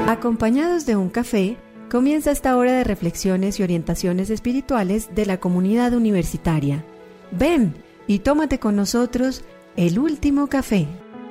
Acompañados de un café, comienza esta hora de reflexiones y orientaciones espirituales de la comunidad universitaria. Ven y tómate con nosotros el último café.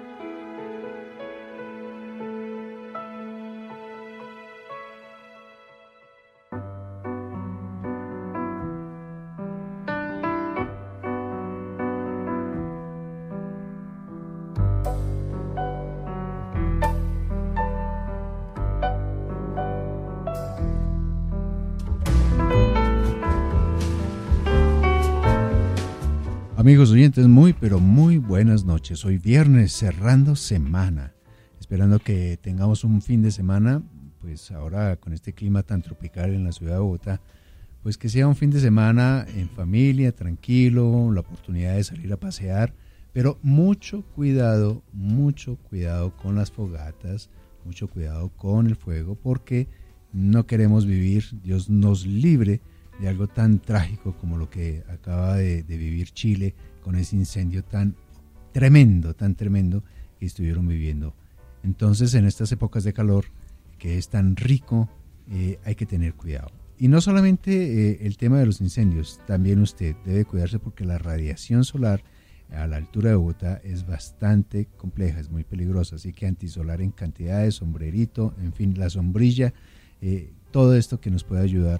Amigos oyentes, pero muy buenas noches. Hoy viernes, cerrando semana, esperando que tengamos un fin de semana, pues ahora con este clima tan tropical en la ciudad de Bogotá, pues que sea un fin de semana en familia, tranquilo, la oportunidad de salir a pasear, pero mucho cuidado con las fogatas, mucho cuidado con el fuego, porque no queremos vivir, Dios nos libre de algo tan trágico como lo que acaba de vivir Chile con ese incendio tan tremendo que estuvieron viviendo. Entonces, en estas épocas de calor, que es tan rico, hay que tener cuidado. Y no solamente el tema de los incendios, también usted debe cuidarse porque la radiación solar a la altura de Bogotá es bastante compleja, es muy peligrosa, así que antisolar en cantidades, sombrerito, en fin, la sombrilla, todo esto que nos puede ayudar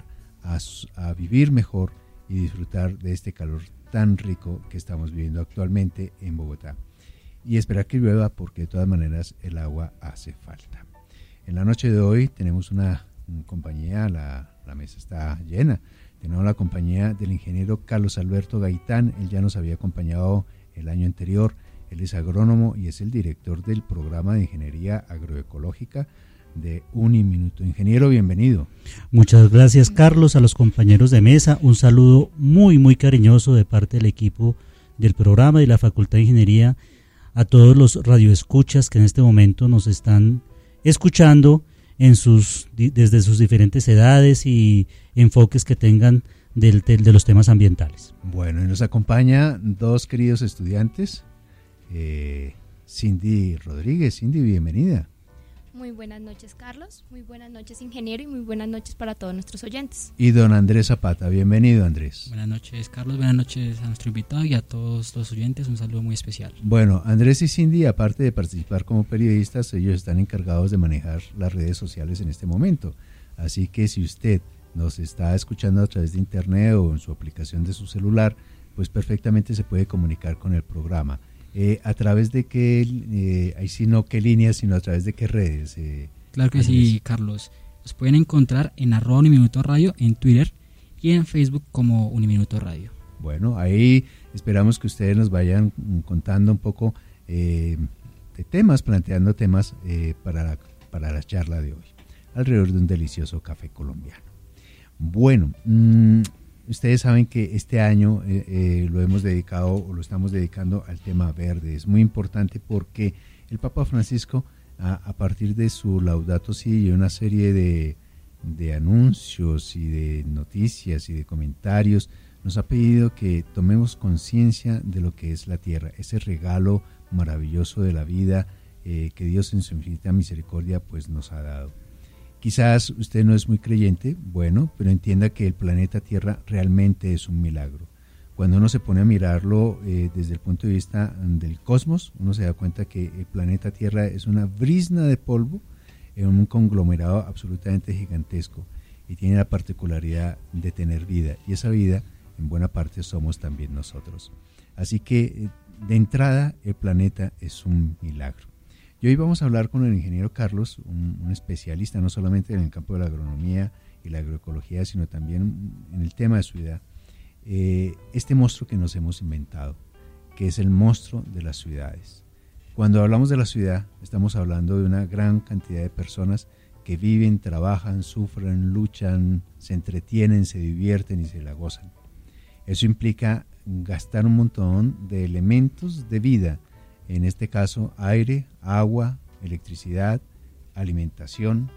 a vivir mejor y disfrutar de este calor tan rico que estamos viviendo actualmente en Bogotá. Y esperar que llueva porque de todas maneras el agua hace falta. En la noche de hoy tenemos una compañía, la mesa está llena. Tenemos la compañía del ingeniero Carlos Alberto Gaitán. Él ya nos había acompañado el año anterior. Él es agrónomo y es el director del programa de ingeniería agroecológica de Uniminuto. Ingeniero, bienvenido. Muchas gracias, Carlos, a los compañeros de mesa. Un saludo muy cariñoso de parte del equipo del programa y la Facultad de Ingeniería, a todos los radioescuchas que en este momento nos están escuchando desde sus diferentes edades y enfoques que tengan de los temas ambientales. Bueno, y nos acompaña dos queridos estudiantes, Cindy Rodríguez. Cindy, bienvenida. Muy buenas noches, Carlos, muy buenas noches, ingeniero, y muy buenas noches para todos nuestros oyentes. Y don Andrés Zapata, bienvenido, Andrés. Buenas noches, Carlos, buenas noches a nuestro invitado y a todos los oyentes, un saludo muy especial. Bueno, Andrés y Cindy, aparte de participar como periodistas, ellos están encargados de manejar las redes sociales en este momento, así que si usted nos está escuchando a través de internet o en su aplicación de su celular, pues perfectamente se puede comunicar con el programa. ¿A través de qué, ahí sí no qué líneas, sino a través de qué redes? Claro que Andrés. sí, Carlos. Nos pueden encontrar en @Uniminuto Radio en Twitter y en Facebook como Uniminuto Radio. Bueno, ahí esperamos que ustedes nos vayan contando un poco de temas, planteando temas para la charla de hoy, alrededor de un delicioso café colombiano. Bueno, ustedes saben que este año lo hemos dedicado o lo estamos dedicando al tema verde. Es muy importante porque el Papa Francisco, a partir de su Laudato Si y una serie de anuncios y de noticias y de comentarios, nos ha pedido que tomemos conciencia de lo que es la tierra, ese regalo maravilloso de la vida que Dios en su infinita misericordia pues nos ha dado. Quizás usted no es muy creyente, bueno, pero entienda que el planeta Tierra realmente es un milagro. Cuando uno se pone a mirarlo desde el punto de vista del cosmos, uno se da cuenta que el planeta Tierra es una brizna de polvo en un conglomerado absolutamente gigantesco y tiene la particularidad de tener vida, y esa vida en buena parte somos también nosotros. Así que de entrada el planeta es un milagro. Y hoy vamos a hablar con el ingeniero Carlos, un especialista no solamente en el campo de la agronomía y la agroecología, sino también en el tema de ciudad. Este monstruo que nos hemos inventado, que es el monstruo de las ciudades. Cuando hablamos de la ciudad, estamos hablando de una gran cantidad de personas que viven, trabajan, sufren, luchan, se entretienen, se divierten y se la gozan. Eso implica gastar un montón de elementos de vida, en este caso aire, agua, electricidad, alimentación,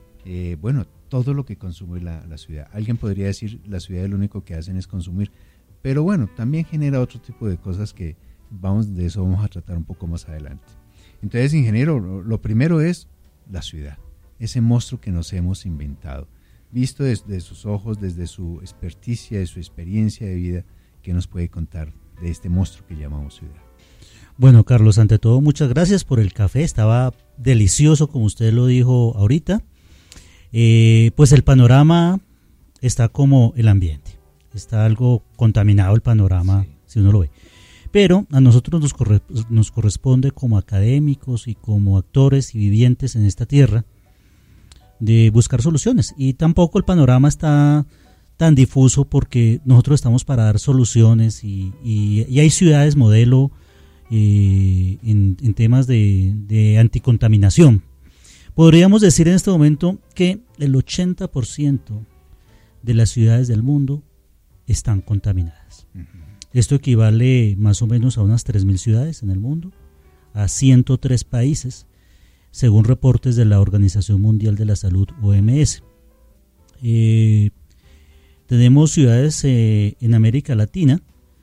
todo lo que consume la ciudad. Alguien podría decir la ciudad lo único que hacen es consumir, pero bueno, también genera otro tipo de cosas que de eso vamos a tratar un poco más adelante. Entonces, ingeniero, lo primero es la ciudad. ese monstruo que nos hemos inventado. Visto desde sus ojos, desde su experticia, de su experiencia de vida, ¿qué nos puede contar de este monstruo que llamamos ciudad? Bueno, Carlos, ante todo, muchas gracias por el café, estaba delicioso como usted lo dijo ahorita. Pues el panorama está como el ambiente, está algo contaminado el panorama, sí, si uno lo ve. Pero a nosotros nos corresponde como académicos y como actores y vivientes en esta tierra de buscar soluciones, y tampoco el panorama está tan difuso porque nosotros estamos para dar soluciones y hay ciudades modelo en temas de anticontaminación. Podríamos decir en este momento que el 80% de las ciudades del mundo están contaminadas. Esto equivale más o menos a unas 3.000 ciudades en el mundo, a 103 países, según reportes de la Organización Mundial de la Salud, OMS. Tenemos ciudades en América Latina,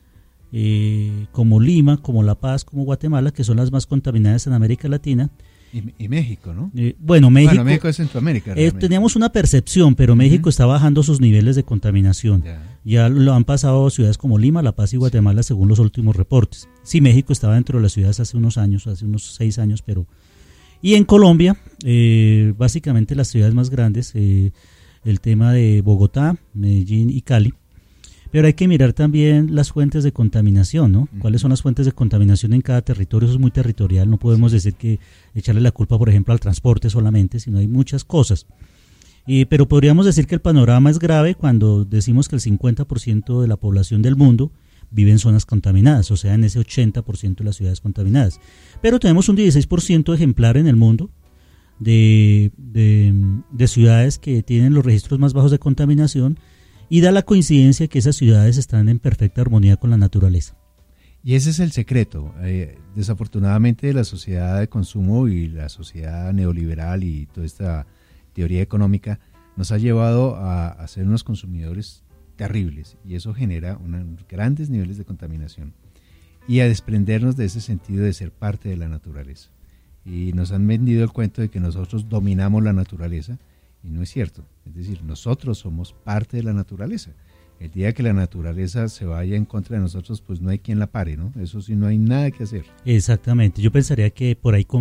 como Lima, como La Paz, como Guatemala, que son las más contaminadas en América Latina. Y México, ¿no? México es Centroamérica. Teníamos una percepción, pero México está bajando sus niveles de contaminación. Ya lo han pasado ciudades como Lima, La Paz y Guatemala, según los últimos reportes. Sí, México estaba dentro de las ciudades hace unos 6 años, pero... Y en Colombia, básicamente las ciudades más grandes, el tema de Bogotá, Medellín y Cali. Pero hay que mirar también las fuentes de contaminación, ¿no? ¿Cuáles son las fuentes de contaminación en cada territorio? Eso es muy territorial, no podemos decir que echarle la culpa, por ejemplo, al transporte solamente, sino hay muchas cosas. Pero podríamos decir que el panorama es grave cuando decimos que el 50% de la población del mundo vive en zonas contaminadas, o sea, en ese 80% de las ciudades contaminadas. Pero tenemos un 16% ejemplar en el mundo de ciudades que tienen los registros más bajos de contaminación, y da la coincidencia que esas ciudades están en perfecta armonía con la naturaleza. Y ese es el secreto. Desafortunadamente la sociedad de consumo y la sociedad neoliberal y toda esta teoría económica nos ha llevado a ser unos consumidores terribles, y eso genera grandes niveles de contaminación y a desprendernos de ese sentido de ser parte de la naturaleza. Y nos han vendido el cuento de que nosotros dominamos la naturaleza, y no es cierto. Es decir, nosotros somos parte de la naturaleza. El día que la naturaleza se vaya en contra de nosotros, pues no hay quien la pare, ¿no? Eso sí, no hay nada que hacer. Exactamente. Yo pensaría que por ahí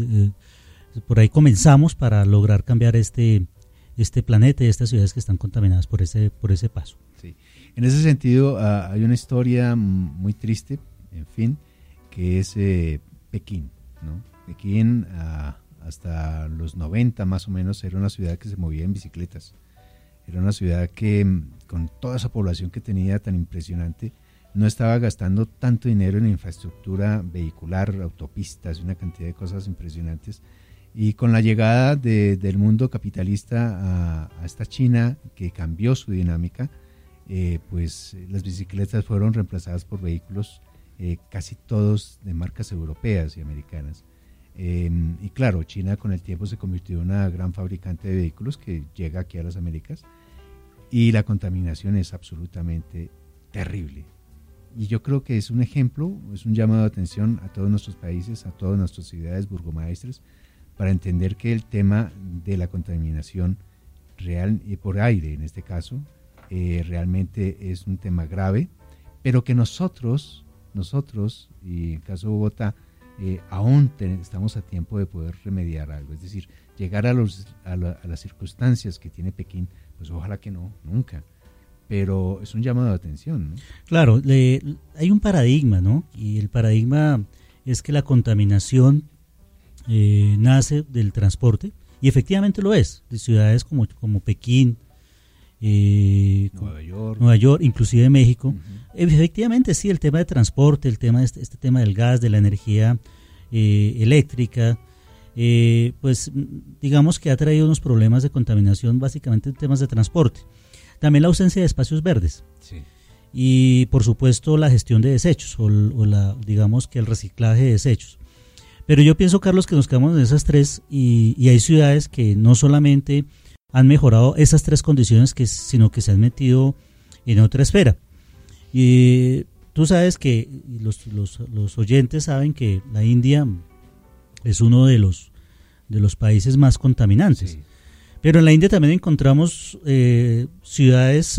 comenzamos para lograr cambiar este planeta y estas ciudades que están contaminadas por ese paso. Sí. En ese sentido, hay una historia muy triste, en fin, que es Pekín, ¿no? Pekín, hasta los 90 más o menos, era una ciudad que se movía en bicicletas. Era una ciudad que, con toda esa población que tenía tan impresionante, no estaba gastando tanto dinero en infraestructura vehicular, autopistas y una cantidad de cosas impresionantes. Y con la llegada del mundo capitalista a esta China, que cambió su dinámica, pues las bicicletas fueron reemplazadas por vehículos casi todos de marcas europeas y americanas. Y claro, China con el tiempo se convirtió en una gran fabricante de vehículos que llega aquí a las Américas, y la contaminación es absolutamente terrible. Y yo creo que es un ejemplo, es un llamado de atención a todos nuestros países, a todas nuestras ciudades burgomaestres, para entender que el tema de la contaminación real y por aire, en este caso, realmente es un tema grave, pero que nosotros, y en el caso de Bogotá, aún estamos a tiempo de poder remediar algo. Es decir, llegar a las circunstancias que tiene Pekín, pues ojalá que no, nunca. Pero es un llamado de atención, ¿no? Claro, hay un paradigma, ¿no? Y el paradigma es que la contaminación nace del transporte, y efectivamente lo es, de ciudades como Pekín, Nueva York, inclusive México. Uh-huh. Efectivamente, sí, el tema de transporte, el tema este tema del gas, de la energía eléctrica, pues digamos que ha traído unos problemas de contaminación básicamente en temas de transporte. También la ausencia de espacios verdes. Sí. Y por supuesto la gestión de desechos digamos que el reciclaje de desechos. Pero yo pienso, Carlos, que nos quedamos en esas tres, y hay ciudades que no solamente han mejorado esas tres condiciones, sino que se han metido en otra esfera. Y tú sabes que los oyentes saben que la India es uno de los países más contaminantes. Pero en la India también encontramos ciudades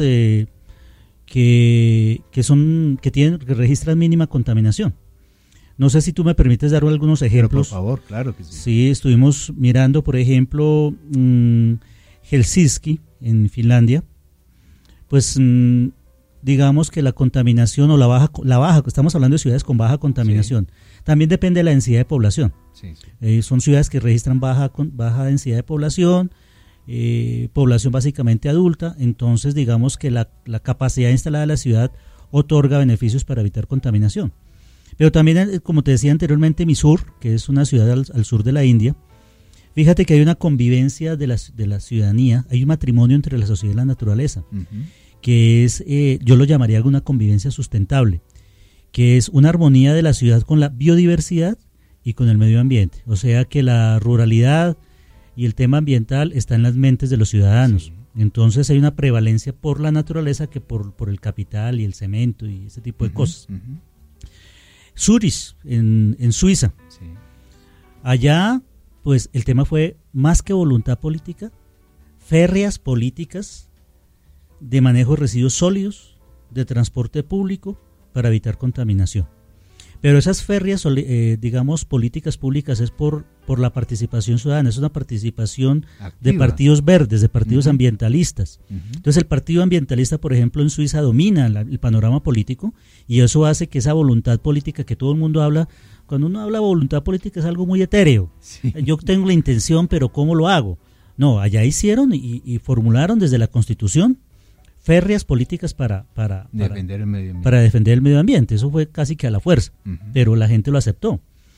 que registran mínima contaminación. No sé si tú me permites dar algunos ejemplos. Pero por favor, claro que sí. Sí, estuvimos mirando, por ejemplo, Helsinki, en Finlandia. Pues digamos que la contaminación o la baja, estamos hablando de ciudades con baja contaminación. Sí. También depende de la densidad de población. Sí. Son ciudades que registran baja densidad de población, población básicamente adulta. Entonces, digamos que la capacidad instalada de la ciudad otorga beneficios para evitar contaminación. Pero también, como te decía anteriormente, Mysore, que es una ciudad al sur de la India, fíjate que hay una convivencia de la ciudadanía, hay un matrimonio entre la sociedad y la naturaleza, que es, yo lo llamaría una convivencia sustentable, que es una armonía de la ciudad con la biodiversidad y con el medio ambiente. O sea que la ruralidad y el tema ambiental está en las mentes de los ciudadanos. Sí. Entonces hay una prevalencia por la naturaleza que por el capital y el cemento y ese tipo de cosas. Zurich, en Suiza. Sí. Allá, pues el tema fue más que voluntad política, férreas políticas de manejo de residuos sólidos, de transporte público para evitar contaminación. Pero esas férreas, digamos, políticas públicas es por la participación ciudadana, es una participación activa, de partidos verdes, de partidos ambientalistas. Entonces el partido ambientalista, por ejemplo, en Suiza domina el panorama político y eso hace que esa voluntad política que todo el mundo habla, cuando uno habla de voluntad política es algo muy etéreo. Sí. Yo tengo la intención, pero ¿cómo lo hago? No, allá hicieron y formularon desde la Constitución férreas políticas para defender el medio ambiente. Eso fue casi que a la fuerza, pero la gente lo aceptó.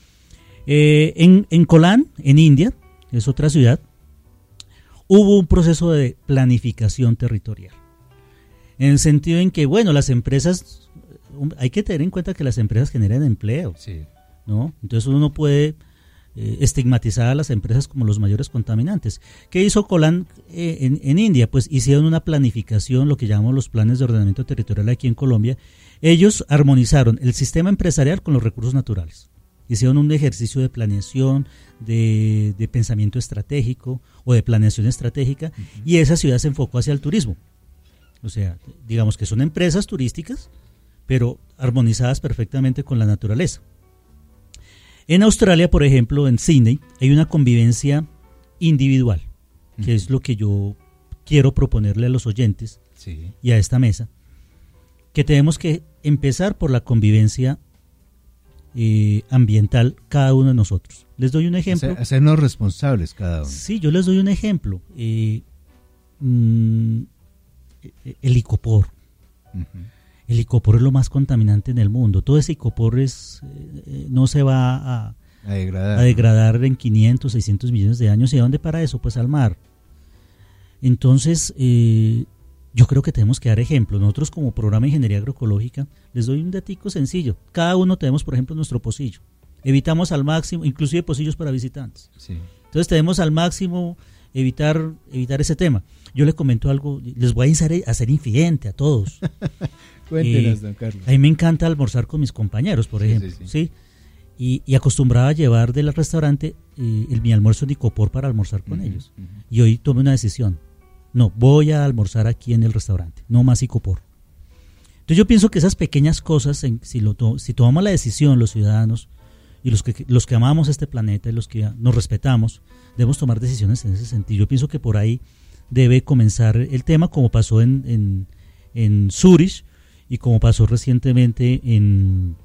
En Kolan, en India, es otra ciudad, hubo un proceso de planificación territorial. En el sentido en que, bueno, las empresas, hay que tener en cuenta que las empresas generan empleo, sí, ¿no? Entonces uno no puede estigmatizar a las empresas como los mayores contaminantes. ¿Qué hizo Kolan en India? Pues hicieron una planificación, lo que llamamos los planes de ordenamiento territorial aquí en Colombia. Ellos armonizaron el sistema empresarial con los recursos naturales. Hicieron un ejercicio de planeación, de pensamiento estratégico o de planeación estratégica, y esa ciudad se enfocó hacia el turismo. O sea, digamos que son empresas turísticas, pero armonizadas perfectamente con la naturaleza. En Australia, por ejemplo, en Sydney, hay una convivencia individual, que es lo que yo quiero proponerle a los oyentes y a esta mesa, que tenemos que empezar por la convivencia ambiental cada uno de nosotros. Les doy un ejemplo. Hacernos responsables cada uno. Sí, yo les doy un ejemplo. El icopor. El icopor es lo más contaminante en el mundo. Todo ese icopor no se va a degradar en 500, 600 millones de años. ¿Y a dónde para eso? Pues al mar. Entonces, yo creo que tenemos que dar ejemplo. Nosotros como programa de ingeniería agroecológica, les doy un datico sencillo. Cada uno tenemos, por ejemplo, nuestro pocillo. Evitamos al máximo, inclusive pocillos para visitantes. Sí. Entonces tenemos al máximo evitar ese tema. Yo les comento algo, les voy a hacer infidente a todos. Cuéntenos, don Carlos. A mí me encanta almorzar con mis compañeros, por ejemplo. Sí. Y acostumbraba a llevar del restaurante mi almuerzo en icopor para almorzar con ellos. Y hoy tomé una decisión. No, voy a almorzar aquí en el restaurante, no más icopor. Entonces yo pienso que esas pequeñas cosas, si tomamos la decisión los ciudadanos y los que amamos este planeta y los que nos respetamos, debemos tomar decisiones en ese sentido. Yo pienso que por ahí debe comenzar el tema, como pasó en Zurich y como pasó recientemente en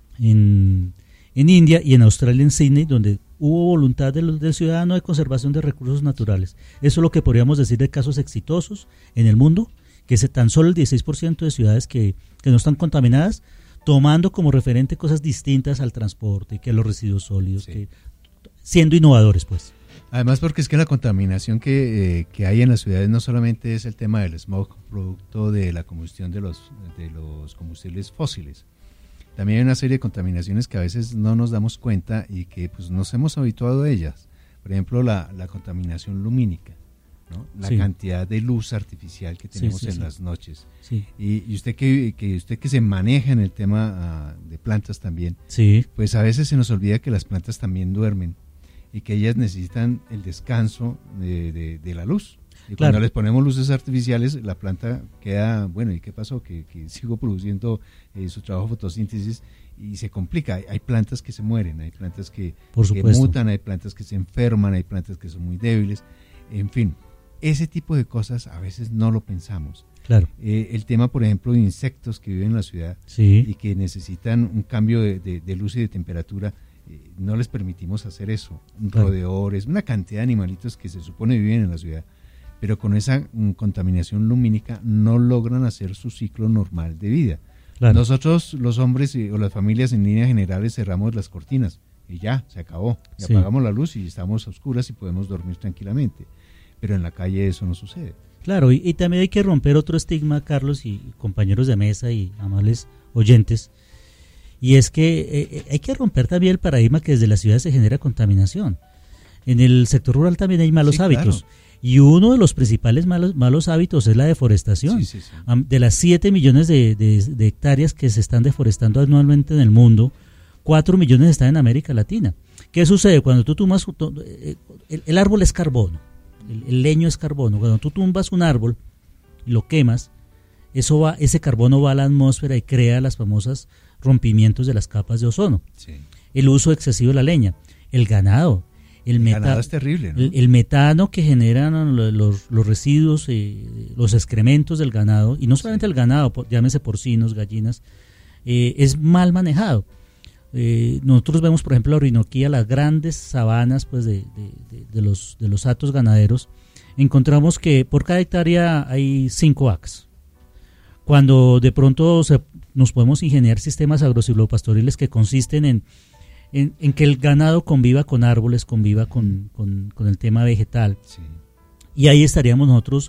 India y en Australia, en Sydney, donde hubo voluntad del ciudadano de conservación de recursos naturales. Eso es lo que podríamos decir de casos exitosos en el mundo, que es tan solo el 16% de ciudades que no están contaminadas, tomando como referente cosas distintas al transporte, que a los residuos sólidos, siendo innovadores, pues. Además, porque es que la contaminación que hay en las ciudades no solamente es el tema del smog, producto de la combustión de los combustibles fósiles. También hay una serie de contaminaciones que a veces no nos damos cuenta y que pues nos hemos habituado a ellas. Por ejemplo, la contaminación lumínica, ¿no? La cantidad de luz artificial que tenemos en las noches. Sí. Y usted que se maneja en el tema de plantas también, pues a veces se nos olvida que las plantas también duermen y que ellas necesitan el descanso de la luz. Y Claro. cuando les ponemos luces artificiales, la planta queda, bueno, ¿y qué pasó? Que sigo produciendo su trabajo de fotosíntesis y se complica. Hay plantas que se mueren, hay plantas que Por supuesto. mutan, hay plantas que se enferman, hay plantas que son muy débiles. En fin, ese tipo de cosas a veces no lo pensamos. Claro. El tema, por ejemplo, de insectos que viven en la ciudad Sí. y que necesitan un cambio de luz y de temperatura, no les permitimos hacer eso. Claro. Roedores, una cantidad de animalitos que se supone viven en la ciudad, pero con esa contaminación lumínica no logran hacer su ciclo normal de vida. Claro. Nosotros, los hombres o las familias en líneas generales, cerramos las cortinas y ya, se acabó. Y Sí. apagamos la luz y estamos a oscuras y podemos dormir tranquilamente. Pero en la calle eso no sucede. Claro, y también hay que romper otro estigma, Carlos y compañeros de mesa y amables oyentes, y es que hay que romper también el paradigma que desde la ciudad se genera contaminación. En el sector rural también hay malos Sí, hábitos, claro. y uno de los principales malos hábitos es la deforestación. Sí, sí, sí. De las 7 millones de hectáreas que se están deforestando anualmente en el mundo, 4 millones están en América Latina. ¿Qué sucede? Cuando tú tumbas, el árbol es carbono, el leño es carbono. Cuando tú tumbas un árbol y lo quemas, ese carbono va a la atmósfera y crea las famosas rompimientos de las capas de ozono. Sí. El uso excesivo de la leña, el ganado, El ganado es terrible, ¿no? el metano que generan los residuos, los excrementos del ganado, y no solamente el ganado, llámese porcinos, gallinas, es mal manejado. Nosotros vemos, por ejemplo, la Orinoquía, las grandes sabanas pues, de los hatos ganaderos, encontramos que por cada hectárea hay 5 vacas. Cuando de pronto nos podemos ingeniar sistemas agrosilvopastoriles que consisten en que el ganado conviva con árboles, conviva con el tema vegetal. Sí. Y ahí estaríamos nosotros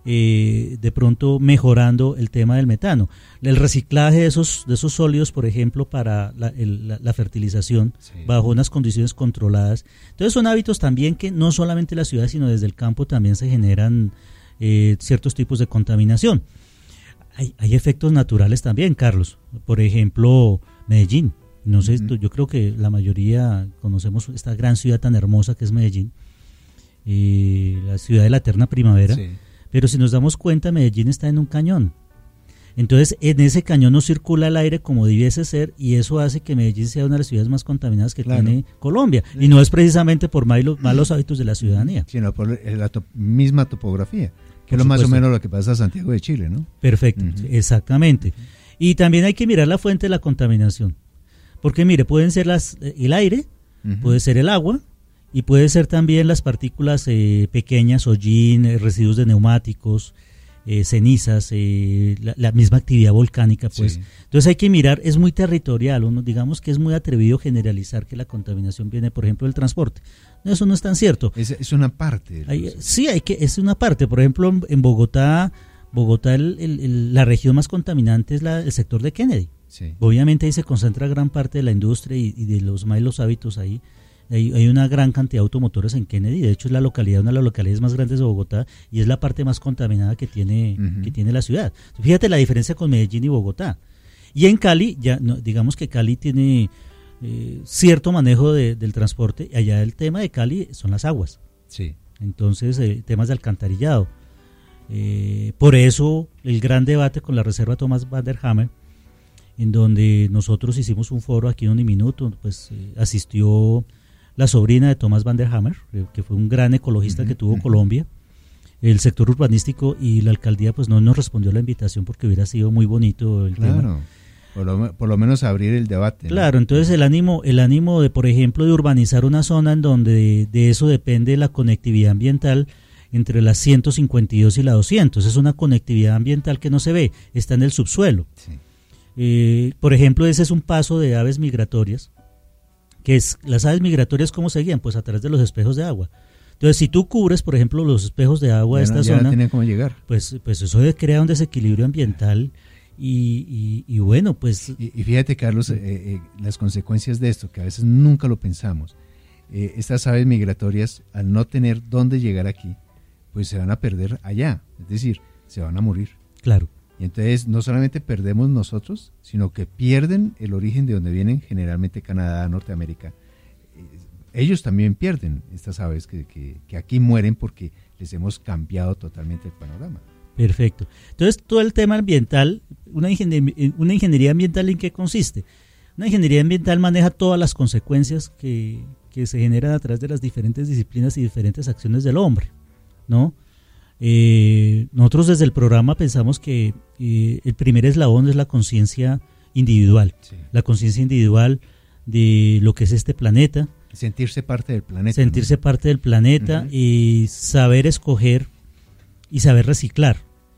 de pronto mejorando el tema del metano. El reciclaje de esos sólidos, por ejemplo, para la fertilización, Sí. bajo unas condiciones controladas. Entonces son hábitos también que no solamente en la ciudad, sino desde el campo también se generan ciertos tipos de contaminación. Hay efectos naturales también, Carlos. Por ejemplo, Medellín. No sé, yo creo que la mayoría conocemos esta gran ciudad tan hermosa que es Medellín, la ciudad de la eterna primavera. Sí. Pero si nos damos cuenta, Medellín está en un cañón. Entonces, en ese cañón no circula el aire como debiese ser, y eso hace que Medellín sea una de las ciudades más contaminadas que Claro. tiene Colombia. Y no es precisamente por malos hábitos de la ciudadanía. Sino por la misma topografía, que Por es lo más o supuesto. menos lo que pasa en Santiago de Chile, ¿no? Perfecto, Ujú. exactamente. Y también hay que mirar la fuente de la contaminación. Porque mire, pueden ser el aire, Ujú. puede ser el agua, y puede ser también las partículas pequeñas, hollín, residuos de neumáticos, cenizas, la misma actividad volcánica, pues. Sí. Entonces hay que mirar, es muy territorial, digamos que es muy atrevido generalizar que la contaminación viene, por ejemplo, del transporte. No, eso no es tan cierto. Es una parte. del proceso. Sí, es una parte. Por ejemplo, en Bogotá, la región más contaminante es el sector de Kennedy. Sí. Obviamente ahí se concentra gran parte de la industria y de los malos hábitos ahí. Hay una gran cantidad de automotores en Kennedy. De hecho, es una de las localidades más grandes de Bogotá y es la parte más contaminada que tiene la ciudad. Fíjate la diferencia con Medellín y Bogotá. Y en Cali, digamos que Cali tiene cierto manejo del transporte. Allá el tema de Cali son las aguas. Sí. Entonces, temas de alcantarillado. Por eso, el gran debate con la Reserva Thomas van der Hammer, en donde nosotros hicimos un foro aquí en Uniminuto, pues asistió la sobrina de Thomas van der Hammer, que fue un gran ecologista que tuvo Colombia, el sector urbanístico, y la alcaldía pues no nos respondió a la invitación porque hubiera sido muy bonito el tema. Por lo menos abrir el debate. Claro, ¿no? entonces el ánimo de, por ejemplo, de urbanizar una zona en donde de eso depende la conectividad ambiental entre la 152 y la 200. Es una conectividad ambiental que no se ve, está en el subsuelo. Sí. Por ejemplo, ese es un paso de aves migratorias, que es, las aves migratorias, ¿cómo se guían? Pues a través de los espejos de agua. Entonces, si tú cubres, por ejemplo, los espejos de agua de esta ya zona, no tiene cómo llegar. pues eso crea un desequilibrio ambiental y bueno, pues... Y fíjate, Carlos, las consecuencias de esto, que a veces nunca lo pensamos. Estas aves migratorias, al no tener dónde llegar aquí, pues se van a perder allá, es decir, se van a morir. Claro. Y entonces no solamente perdemos nosotros, sino que pierden el origen de donde vienen, generalmente Canadá, Norteamérica. ellos también pierden, estas aves que aquí mueren porque les hemos cambiado totalmente el panorama. Perfecto. Entonces, todo el tema ambiental, una ingeniería ambiental, ¿en qué consiste? Una ingeniería ambiental maneja todas las consecuencias que se generan a través de las diferentes disciplinas y diferentes acciones del hombre, ¿no? Nosotros desde el programa pensamos que el primer eslabón es la conciencia individual, sí. La conciencia individual de lo que es este planeta. Sentirse parte del planeta. Sentirse, ¿no?, parte del planeta, y saber escoger y saber reciclar.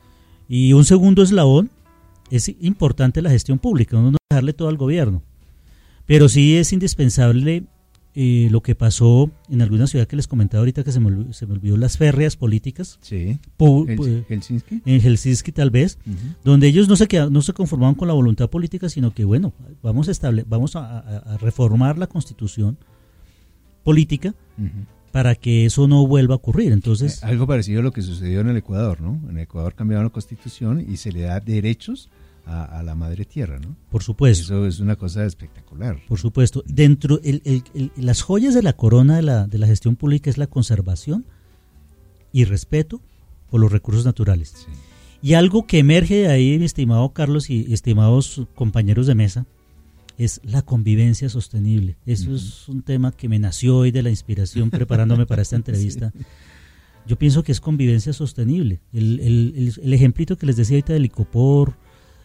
Y un segundo eslabón es importante la gestión pública, no dejarle todo al gobierno. Pero sí es indispensable lo que pasó en alguna ciudad que les comentaba ahorita, que se me olvidó, las férreas políticas. Sí. ¿Helsinki? En Helsinki tal vez, donde ellos no se conformaban con la voluntad política, sino que bueno, vamos a reformar la constitución política para que eso no vuelva a ocurrir. Entonces, algo parecido a lo que sucedió en el Ecuador, ¿no? En el Ecuador cambiaron la constitución y se le da derechos a la madre tierra, ¿no? Por supuesto. Eso es una cosa espectacular. Por supuesto. Dentro las joyas de la corona de la gestión pública es la conservación y respeto por los recursos naturales. Sí. Y algo que emerge de ahí, mi estimado Carlos y estimados compañeros de mesa, es la convivencia sostenible. Eso es un tema que me nació hoy de la inspiración preparándome para esta entrevista. Sí. Yo pienso que es convivencia sostenible. El ejemplito que les decía ahorita del icopor,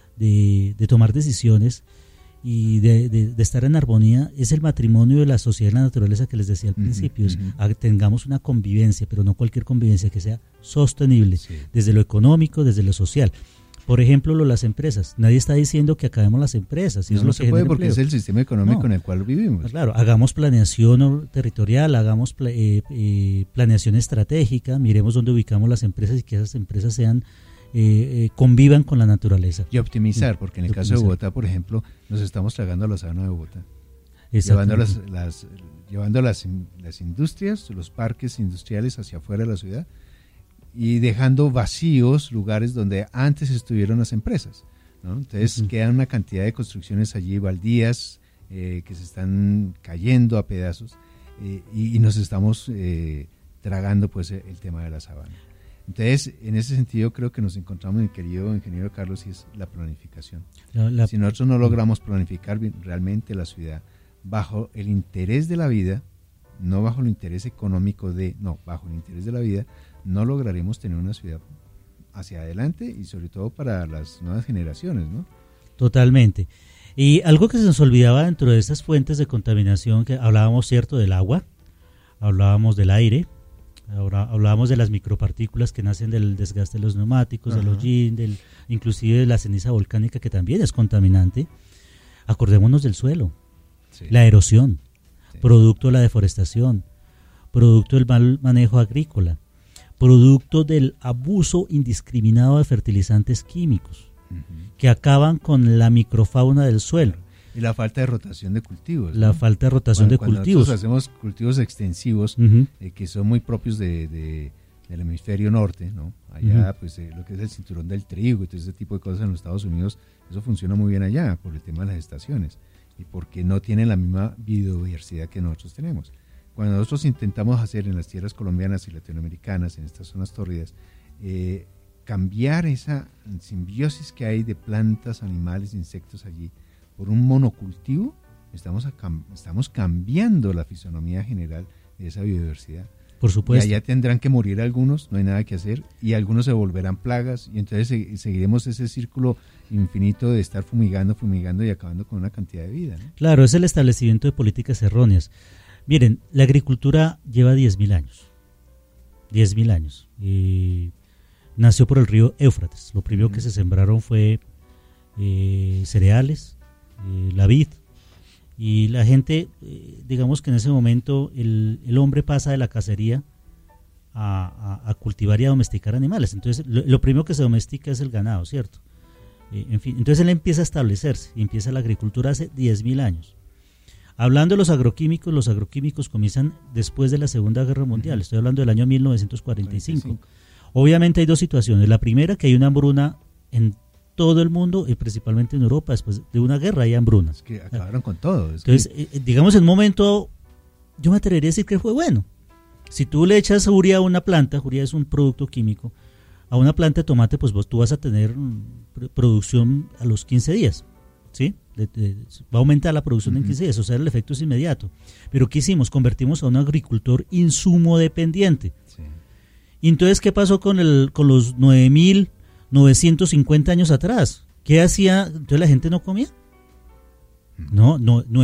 de tomar decisiones y de estar en armonía, es el matrimonio de la sociedad y la naturaleza que les decía al principio. Tengamos una convivencia, pero no cualquier convivencia, que sea sostenible, sí, desde lo económico, desde lo social. Por ejemplo, las empresas. Nadie está diciendo que acabemos las empresas. No se puede, porque es el sistema económico en el cual vivimos. Claro, hagamos planeación territorial, hagamos planeación estratégica, miremos dónde ubicamos las empresas y que esas empresas sean convivan con la naturaleza. Y optimizar, porque en el caso de Bogotá, por ejemplo, nos estamos tragando la sabana de Bogotá. Llevando las industrias, los parques industriales hacia afuera de la ciudad y dejando vacíos lugares donde antes estuvieron las empresas, ¿no? Entonces quedan una cantidad de construcciones allí, baldías, que se están cayendo a pedazos, y nos estamos tragando pues el tema de la sabana. Entonces, en ese sentido, creo que nos encontramos, mi querido ingeniero Carlos, y es la planificación. Si nosotros no logramos planificar realmente la ciudad bajo el interés de la vida, no bajo el interés económico bajo el interés de la vida, no lograremos tener una ciudad hacia adelante y sobre todo para las nuevas generaciones, ¿no? Totalmente. Y algo que se nos olvidaba dentro de estas fuentes de contaminación, que hablábamos, cierto, del agua, hablábamos del aire, ahora hablábamos de las micropartículas que nacen del desgaste de los neumáticos, del hollín, inclusive de la ceniza volcánica, que también es contaminante. Acordémonos del suelo, sí, la erosión, sí, producto de la deforestación, producto del mal manejo agrícola, producto del abuso indiscriminado de fertilizantes químicos, que acaban con la microfauna del suelo. Y la falta de rotación de cultivos. La falta de rotación de cultivos. Nosotros hacemos cultivos extensivos, que son muy propios del hemisferio norte, ¿no? Allá, pues, lo que es el cinturón del trigo y todo ese tipo de cosas en los Estados Unidos, eso funciona muy bien allá por el tema de las estaciones y porque no tienen la misma biodiversidad que nosotros tenemos. Cuando nosotros intentamos hacer en las tierras colombianas y latinoamericanas, en estas zonas tórridas, cambiar esa simbiosis que hay de plantas, animales, insectos allí, por un monocultivo, estamos cambiando la fisonomía general de esa biodiversidad. Por supuesto. Y allá tendrán que morir algunos, no hay nada que hacer, y algunos se volverán plagas, y entonces seguiremos ese círculo infinito de estar fumigando y acabando con una cantidad de vida, ¿no? Claro, es el establecimiento de políticas erróneas. Miren, la agricultura lleva 10.000 años. 10.000 años. Nació por el río Éufrates. Lo primero que se sembraron fue cereales, la vid, y la gente, digamos que en ese momento el hombre pasa de la cacería a cultivar y a domesticar animales. Entonces lo primero que se domestica es el ganado, ¿cierto? En fin, entonces él empieza a establecerse y empieza la agricultura hace 10.000 años. Hablando de los agroquímicos comienzan después de la Segunda Guerra Mundial. Estoy hablando del año 1945. Obviamente hay dos situaciones. La primera, que hay una hambruna en todo el mundo y principalmente en Europa. Después de una guerra hay hambrunas. Es que acabaron con todo. Entonces, digamos, en un momento yo me atrevería a decir que fue bueno. Si tú le echas urea a una planta, urea es un producto químico, a una planta de tomate, pues tú vas a tener producción a los 15 días, ¿sí? Va a aumentar la producción en 15 días, o sea, el efecto es inmediato. Pero ¿qué hicimos? Convertimos a un agricultor insumo dependiente. Sí. Y entonces, ¿qué pasó con los 9.950 años atrás? ¿Qué hacía? Entonces la gente no comía. No,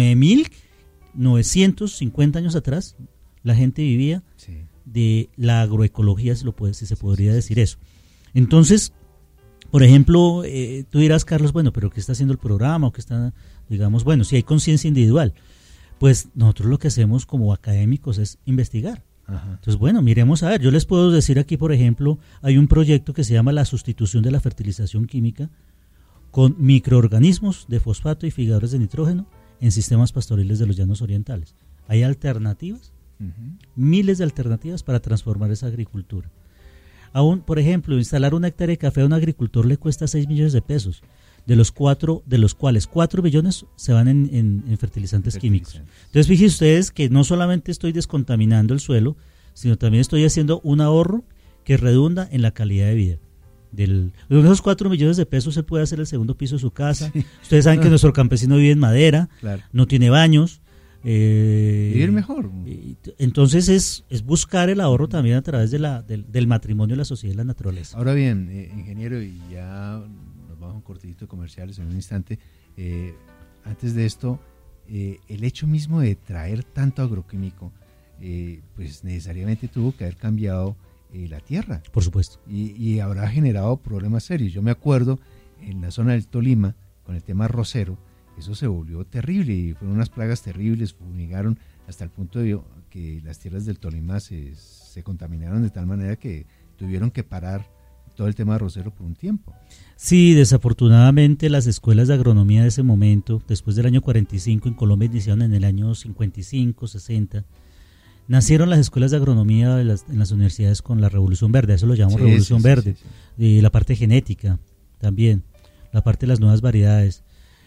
9.950 años atrás la gente vivía de la agroecología, si se podría decir eso. Entonces, por ejemplo, tú dirás, Carlos, bueno, pero ¿qué está haciendo el programa? O qué está, digamos, bueno, si hay conciencia individual, pues nosotros lo que hacemos como académicos es investigar. Ajá. Entonces, bueno, miremos a ver, yo les puedo decir aquí, por ejemplo, hay un proyecto que se llama la sustitución de la fertilización química con microorganismos de fosfato y figadores de nitrógeno en sistemas pastoriles de los llanos orientales. Hay alternativas, miles de alternativas para transformar esa agricultura. Aún, por ejemplo, instalar una hectárea de café a un agricultor le cuesta 6 millones de pesos, de los cuales 4 billones se van en fertilizantes químicos. Entonces, fíjense ustedes que no solamente estoy descontaminando el suelo, sino también estoy haciendo un ahorro que redunda en la calidad de vida. De esos 4 millones de pesos se puede hacer el segundo piso de su casa. Sí. Ustedes saben que nuestro campesino vive en madera, claro, no tiene baños. Vivir mejor. Entonces es buscar el ahorro también a través del matrimonio, la sociedad y la naturaleza. Ahora bien, ingeniero, y ya nos vamos a un cortito de comerciales en un instante. Antes de esto, el hecho mismo de traer tanto agroquímico, pues necesariamente tuvo que haber cambiado la tierra. Por supuesto. Y habrá generado problemas serios. Yo me acuerdo en la zona del Tolima, con el tema arrocero, eso se volvió terrible y fueron unas plagas terribles, fumigaron hasta el punto de que las tierras del Tolima se contaminaron de tal manera que tuvieron que parar todo el tema arrocero por un tiempo. Sí, desafortunadamente las escuelas de agronomía de ese momento, después del año 45, en Colombia iniciaron en el año 55, 60, nacieron las escuelas de agronomía en las universidades con la Revolución Verde, eso lo llamamos Revolución Verde, y la parte genética también, la parte de las nuevas variedades.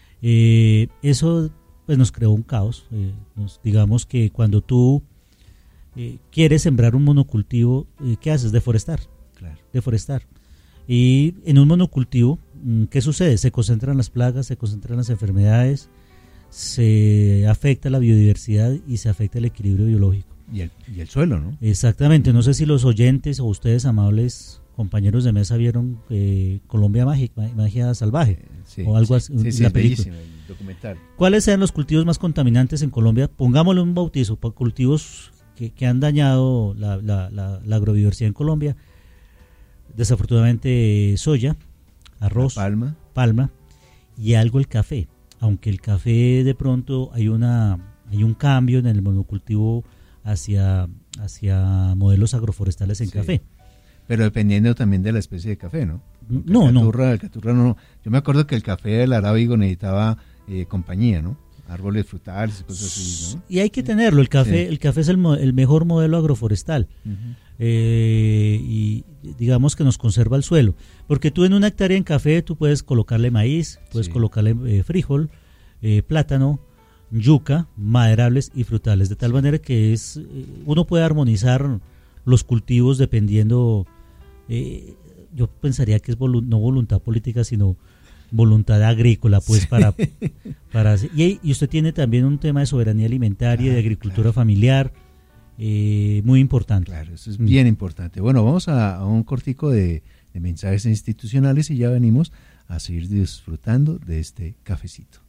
Eso pues nos creó un caos. Digamos que cuando tú quieres sembrar un monocultivo, ¿qué haces? Deforestar. Claro. Deforestar. Y en un monocultivo, ¿qué sucede? Se concentran las plagas, se concentran las enfermedades, se afecta la biodiversidad y se afecta el equilibrio biológico. Y el suelo, ¿no? Exactamente. No sé si los oyentes o ustedes, amables compañeros de mesa, vieron Colombia Magia Salvaje, o algo así, la película. El documental. ¿Cuáles sean los cultivos más contaminantes en Colombia? Pongámosle un bautizo para cultivos que han dañado la agrobiodiversidad en Colombia. Desafortunadamente soya, arroz, palma y algo el café. Aunque el café de pronto hay un cambio en el monocultivo hacia modelos agroforestales en café. Pero dependiendo también de la especie de café, ¿no? Porque el caturra no. Yo me acuerdo que el café del arábigo necesitaba compañía, ¿no? Árboles frutales y cosas así, ¿no? Y hay que tenerlo. El café es el mejor modelo agroforestal. Y digamos que nos conserva el suelo. Porque tú en una hectárea en café tú puedes colocarle maíz, puedes colocarle frijol, plátano, yuca, maderables y frutales. De tal manera que uno puede armonizar los cultivos dependiendo... yo pensaría que es no voluntad política, sino voluntad agrícola, pues para y usted tiene también un tema de soberanía alimentaria, de agricultura familiar, muy importante. Claro, eso es bien importante. Bueno, vamos a un cortico de mensajes institucionales y ya venimos a seguir disfrutando de este cafecito.